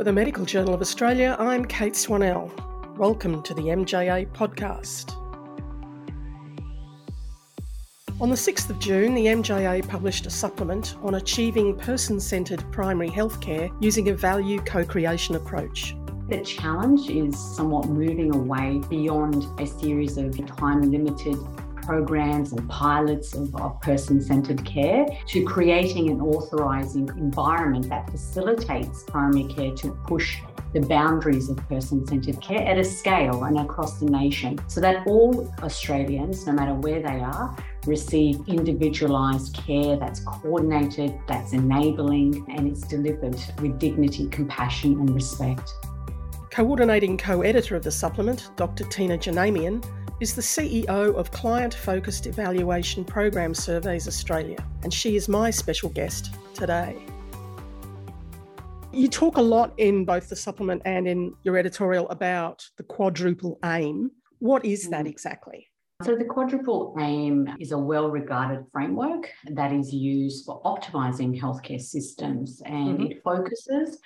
For the Medical Journal of Australia, I'm Kate Swanell. Welcome to the MJA podcast. On the 6th of June, the MJA published a supplement on achieving person-centred primary healthcare using a value co-creation approach. The challenge is somewhat moving away beyond a series of time-limited programs and pilots of person-centred care to creating an authorising environment that facilitates primary care to push the boundaries of person-centred care at a scale and across the nation so that all Australians, no matter where they are, receive individualised care that's coordinated, that's enabling, and it's delivered with dignity, compassion and respect. Coordinating co-editor of the supplement, Dr. Tina Janamian, is the CEO of Client-Focused Evaluation Program Surveys Australia, and she is my special guest today. You talk a lot in both the supplement and in your editorial about the quadruple aim. What is that exactly? So the quadruple aim is a well-regarded framework that is used for optimising healthcare systems, and it focuses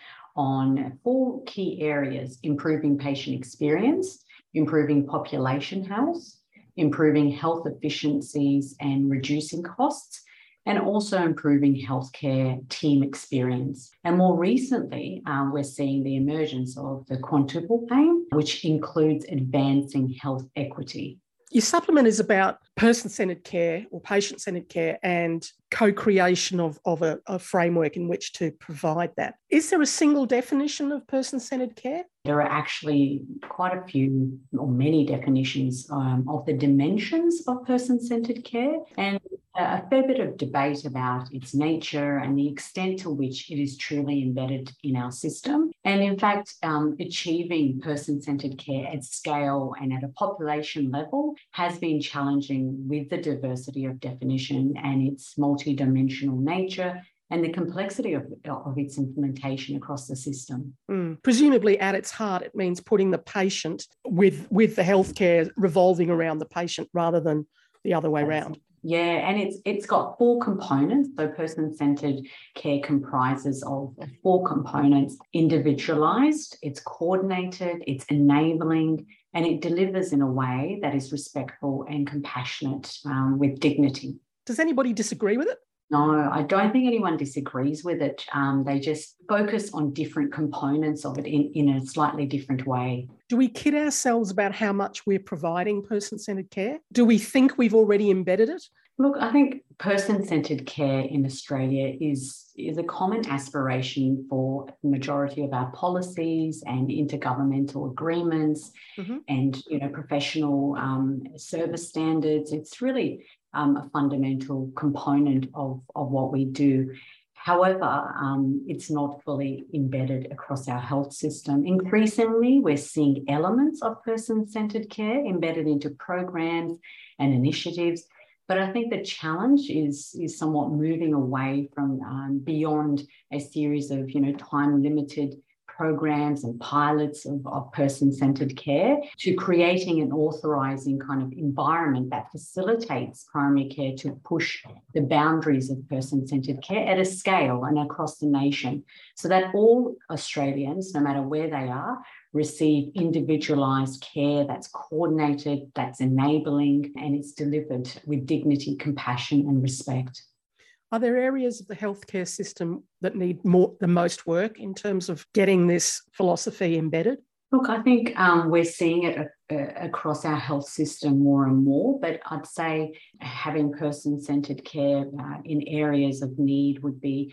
on 4 key areas: improving patient experience, improving population health, improving health efficiencies and reducing costs, and also improving healthcare team experience. And more recently, we're seeing the emergence of the quintuple aim, which includes advancing health equity. Your supplement is about person-centred care or patient-centred care and co-creation of a framework in which to provide that. Is there a single definition of person-centred care? There are actually quite a few or many definitions of the dimensions of person-centred care, and a fair bit of debate about its nature and the extent to which it is truly embedded in our system. And in fact, achieving person-centred care at scale and at a population level has been challenging with the diversity of definition and its multidimensional nature and the complexity of its implementation across the system. Presumably at its heart, it means putting the patient with the healthcare revolving around the patient rather than the other way around. Yeah, and it's got 4 components. So person-centred care comprises of 4 components: individualised, it's coordinated, it's enabling, and it delivers in a way that is respectful and compassionate with dignity. Does anybody disagree with it? No, I don't think anyone disagrees with it. They just focus on different components of it in a slightly different way. Do we kid ourselves about how much we're providing person-centred care? Do we think we've already embedded it? Look, I think person-centred care in Australia is a common aspiration for the majority of our policies and intergovernmental agreements and professional service standards. It's really a fundamental component of what we do. However, it's not fully embedded across our health system. Increasingly, we're seeing elements of person-centred care embedded into programs and initiatives. But I think the challenge is somewhat moving away from beyond a series of time-limited programs and pilots of person-centred care to creating an authorising kind of environment that facilitates primary care to push the boundaries of person-centred care at a scale and across the nation so that all Australians, no matter where they are, receive individualised care that's coordinated, that's enabling, and it's delivered with dignity, compassion and respect. Are there areas of the healthcare system that need the most work in terms of getting this philosophy embedded? Look, I think we're seeing it across our health system more and more, but I'd say having person-centred care in areas of need would be,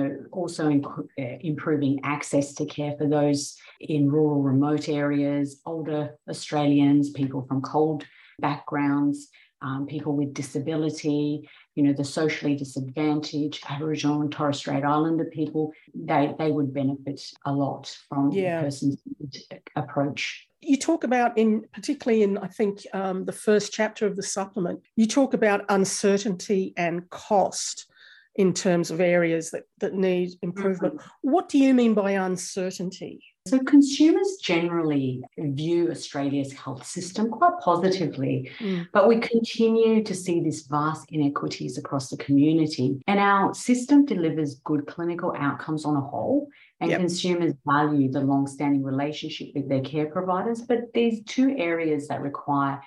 also improving access to care for those in rural, remote areas, older Australians, people from cold backgrounds, people with disability, the socially disadvantaged, Aboriginal and Torres Strait Islander people, they would benefit a lot from the person-centred approach. You talk about, particularly in, I think, the first chapter of the supplement, you talk about uncertainty and cost in terms of areas that need improvement. What do you mean by uncertainty? So consumers generally view Australia's health system quite positively, but we continue to see these vast inequities across the community. And our system delivers good clinical outcomes on a whole, And consumers value the long-standing relationship with their care providers. But these two areas that require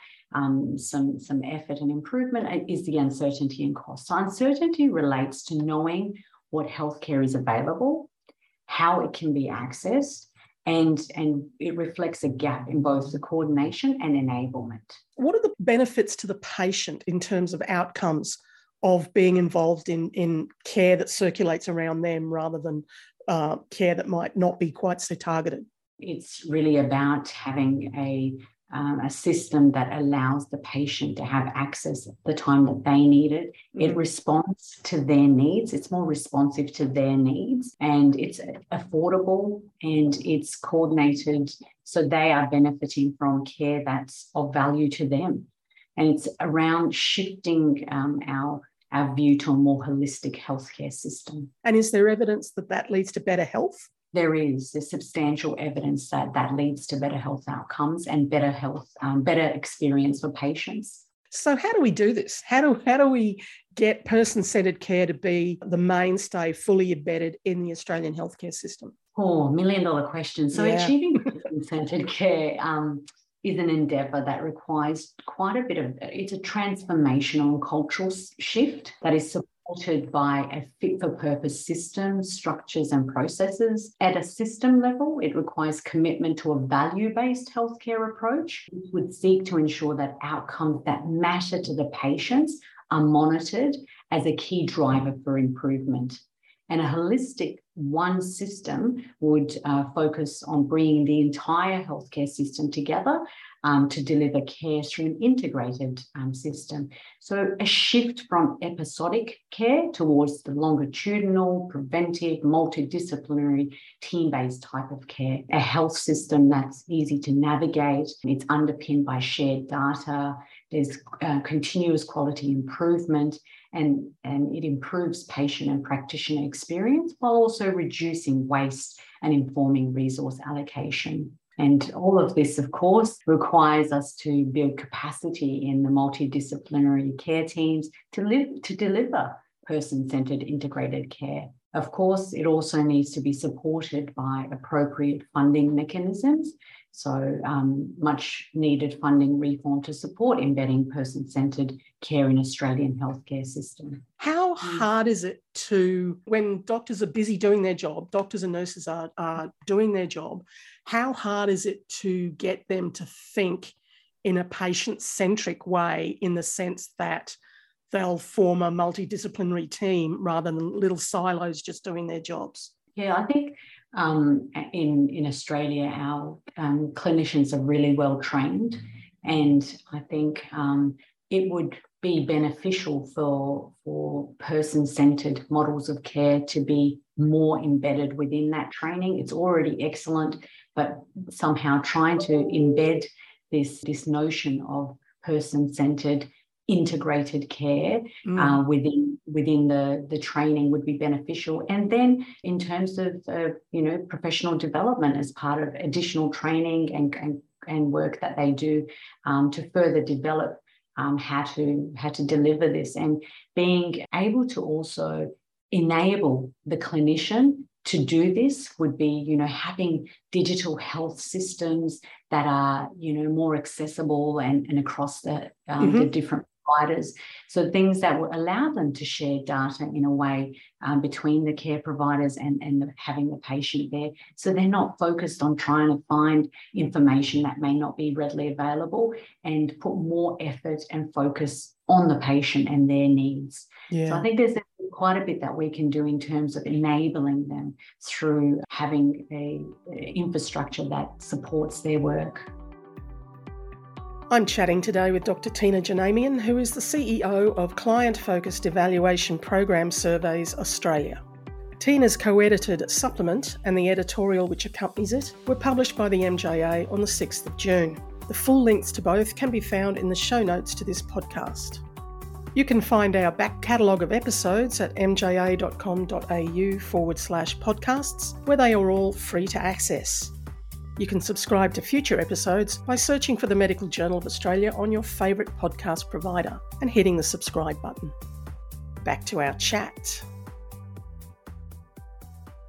some effort and improvement is the uncertainty and cost. So uncertainty relates to knowing what healthcare is available, how it can be accessed, and it reflects a gap in both the coordination and enablement. What are the benefits to the patient in terms of outcomes of being involved in care that circulates around them rather than care that might not be quite so targeted? It's really about having a system that allows the patient to have access at the time that they need it. It responds to their needs. It's more responsive to their needs, and it's affordable and it's coordinated so they are benefiting from care that's of value to them. And it's around shifting our view to a more holistic healthcare system. And is there evidence that leads to better health? There's substantial evidence that leads to better health outcomes and better experience for patients. So how do we do this? How do we get person-centred care to be the mainstay fully embedded in the Australian healthcare system? $1 million question. So achieving person-centred care is an endeavour that requires quite a bit of, it's a transformational and cultural shift that is supported by a fit-for-purpose system, structures and processes. At a system level, it requires commitment to a value-based healthcare approach, which would seek to ensure that outcomes that matter to the patients are monitored as a key driver for improvement. And a holistic one system would focus on bringing the entire healthcare system together to deliver care through an integrated system. So a shift from episodic care towards the longitudinal, preventive, multidisciplinary, team-based type of care. A health system that's easy to navigate. It's underpinned by shared data. There's continuous quality improvement, and it improves patient and practitioner experience while also reducing waste and informing resource allocation. And all of this, of course, requires us to build capacity in the multidisciplinary care teams to deliver person-centred integrated care. Of course, it also needs to be supported by appropriate funding mechanisms. So much needed funding reform to support embedding person-centred care in Australian healthcare system. How hard is it when doctors are busy doing their job, doctors and nurses are doing their job, how hard is it to get them to think in a patient-centric way, in the sense that they'll form a multidisciplinary team rather than little silos just doing their jobs? Yeah, I think in Australia, our clinicians are really well trained, and I think it would be beneficial for person-centred models of care to be more embedded within that training. It's already excellent, but somehow trying to embed this notion of person-centred integrated care within the training would be beneficial. And then in terms of professional development as part of additional training and work that they do to further develop how to deliver this, and being able to also enable the clinician to do this would be, having digital health systems that are, more accessible and across the different providers. So things that will allow them to share data in a way between the care providers and having the patient there. So they're not focused on trying to find information that may not be readily available, and put more effort and focus on the patient and their needs. Yeah. So I think there's quite a bit that we can do in terms of enabling them through having a infrastructure that supports their work. I'm chatting today with Dr. Tina Janamian, who is the CEO of Client Focused Evaluation Program Surveys Australia. Tina's co-edited supplement and the editorial which accompanies it were published by the MJA on the 6th of June. The full links to both can be found in the show notes to this podcast. You can find our back catalogue of episodes at mja.com.au/podcasts, where they are all free to access. You can subscribe to future episodes by searching for the Medical Journal of Australia on your favourite podcast provider and hitting the subscribe button. Back to our chat.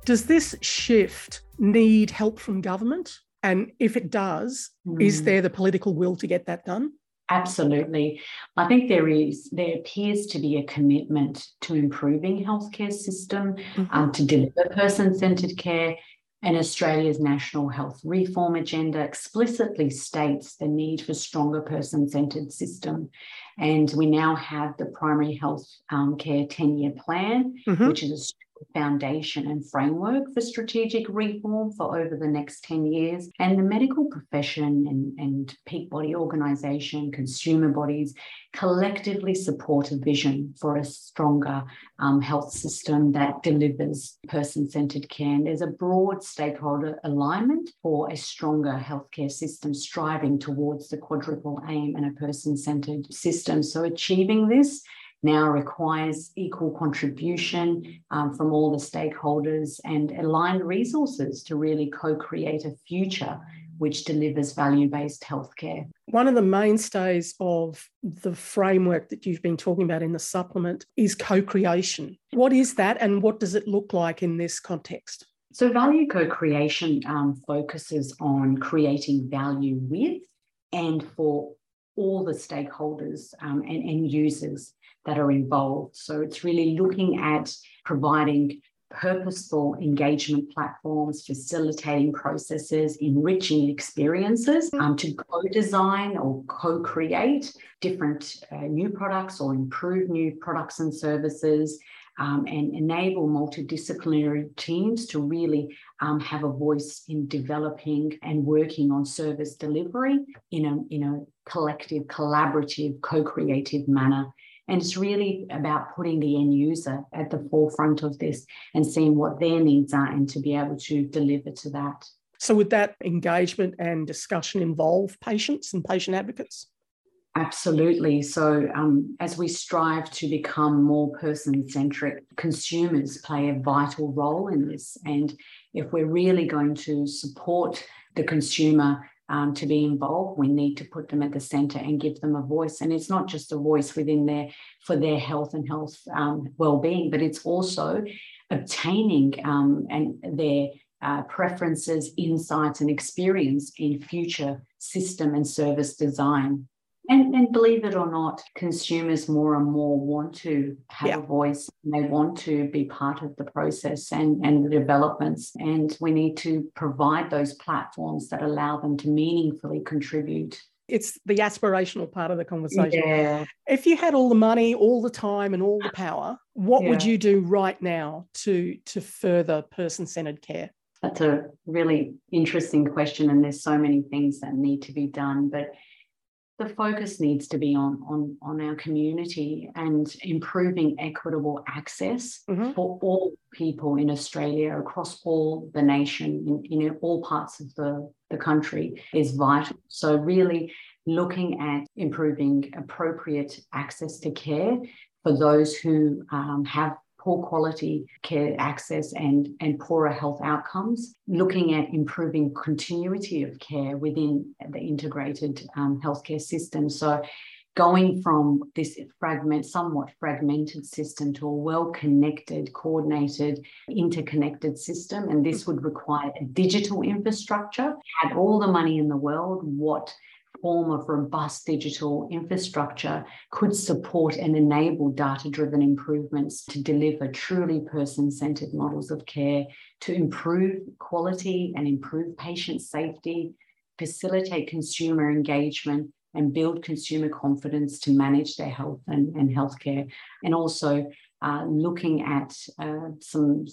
Does this shift need help from government? And if it does, is there the political will to get that done? Absolutely. I think there appears to be a commitment to improving healthcare system, to deliver person-centred care, and Australia's National Health Reform Agenda explicitly states the need for stronger person-centred system. And we now have the Primary Health Care 10-year plan, which is a foundation and framework for strategic reform for over the next 10 years. And the medical profession and peak body organisation, consumer bodies collectively support a vision for a stronger health system that delivers person-centred care. And there's a broad stakeholder alignment for a stronger healthcare system striving towards the quadruple aim and a person-centred system. So achieving this now requires equal contribution from all the stakeholders and aligned resources to really co-create a future which delivers value-based healthcare. One of the mainstays of the framework that you've been talking about in the supplement is co-creation. What is that and what does it look like in this context? So value co-creation focuses on creating value with and for all the stakeholders and users that are involved. So it's really looking at providing purposeful engagement platforms, facilitating processes, enriching experiences to co-design or co-create different new products or improve new products and services, and enable multidisciplinary teams to really have a voice in developing and working on service delivery in a collective, collaborative, co-creative manner. And it's really about putting the end user at the forefront of this and seeing what their needs are and to be able to deliver to that. So would that engagement and discussion involve patients and patient advocates? Absolutely. So as we strive to become more person-centric, consumers play a vital role in this. And if we're really going to support the consumer to be involved, we need to put them at the centre and give them a voice. And it's not just a voice for their health and health well-being, but it's also obtaining and their preferences, insights and experience in future system and service design. And believe it or not, consumers more and more want to have a voice and they want to be part of the process and the developments. And we need to provide those platforms that allow them to meaningfully contribute. It's the aspirational part of the conversation. Yeah. If you had all the money, all the time and all the power, what would you do right now to further person-centred care? That's a really interesting question, and there's so many things that need to be done. But the focus needs to be on our community and improving equitable access for all people in Australia, across all the nation, in all parts of the country is vital. So really looking at improving appropriate access to care for those who have poor quality care access and poorer health outcomes, looking at improving continuity of care within the integrated healthcare system. So going from this somewhat fragmented system to a well-connected, coordinated, interconnected system. And this would require a digital infrastructure. Had all the money in the world, what form of robust digital infrastructure could support and enable data-driven improvements to deliver truly person-centred models of care, to improve quality and improve patient safety, facilitate consumer engagement, and build consumer confidence to manage their health and healthcare. And also looking at some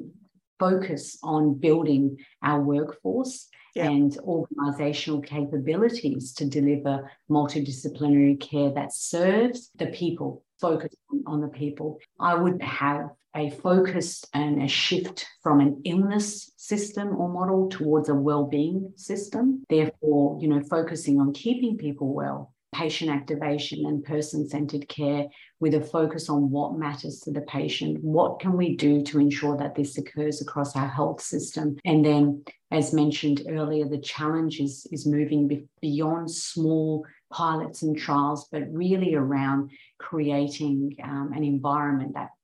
focus on building our workforce and organisational capabilities to deliver multidisciplinary care that serves the people, focus on the people. I would have a focus and a shift from an illness system or model towards a well-being system. Therefore, focusing on keeping people well, patient activation and person-centred care with a focus on what matters to the patient. What can we do to ensure that this occurs across our health system? And then, as mentioned earlier, the challenge is moving beyond small pilots and trials, but really around creating an environment that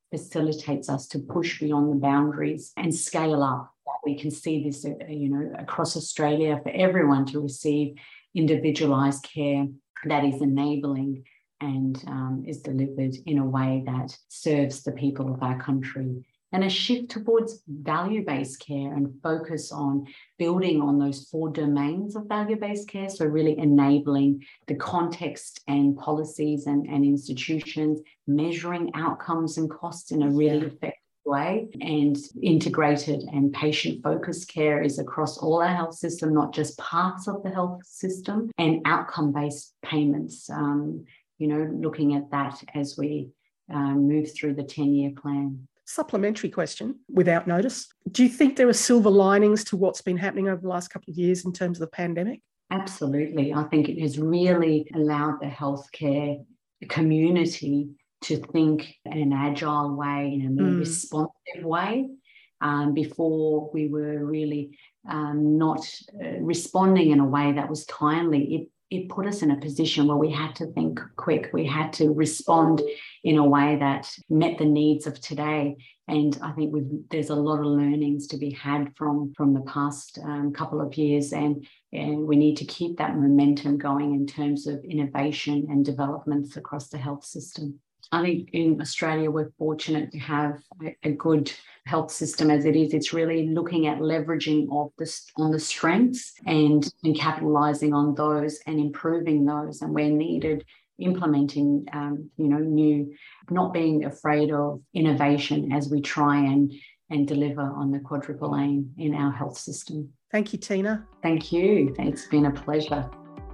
facilitates us to push beyond the boundaries and scale up. We can see this, across Australia, for everyone to receive individualised care that is enabling and is delivered in a way that serves the people of our country. And a shift towards value-based care and focus on building on those 4 domains of value-based care. So really enabling the context and policies and institutions, measuring outcomes and costs in a really effective way, and integrated and patient-focused care is across all our health system, not just parts of the health system, and outcome-based payments, looking at that as we move through the 10-year plan. Supplementary question, without notice. Do you think there are silver linings to what's been happening over the last couple of years in terms of the pandemic? Absolutely. I think it has really allowed the healthcare community to think in an agile way, in a more responsive way. Before we were really not responding in a way that was timely. It put us in a position where we had to think quick. We had to respond in a way that met the needs of today. And I think there's a lot of learnings to be had from the past couple of years. And we need to keep that momentum going in terms of innovation and developments across the health system. I think in Australia, we're fortunate to have a good health system as it is. It's really looking at leveraging on the strengths and capitalising on those and improving those, and where needed, implementing new, not being afraid of innovation as we try and deliver on the quadruple aim in our health system. Thank you, Tina. Thank you. It's been a pleasure.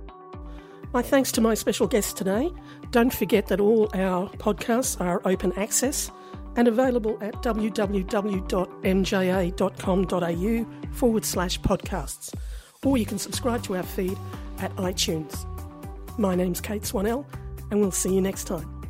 My thanks to my special guest today. Don't forget that all our podcasts are open access and available at www.mja.com.au/podcasts, or you can subscribe to our feed at iTunes. My name's Kate Swanell, and we'll see you next time.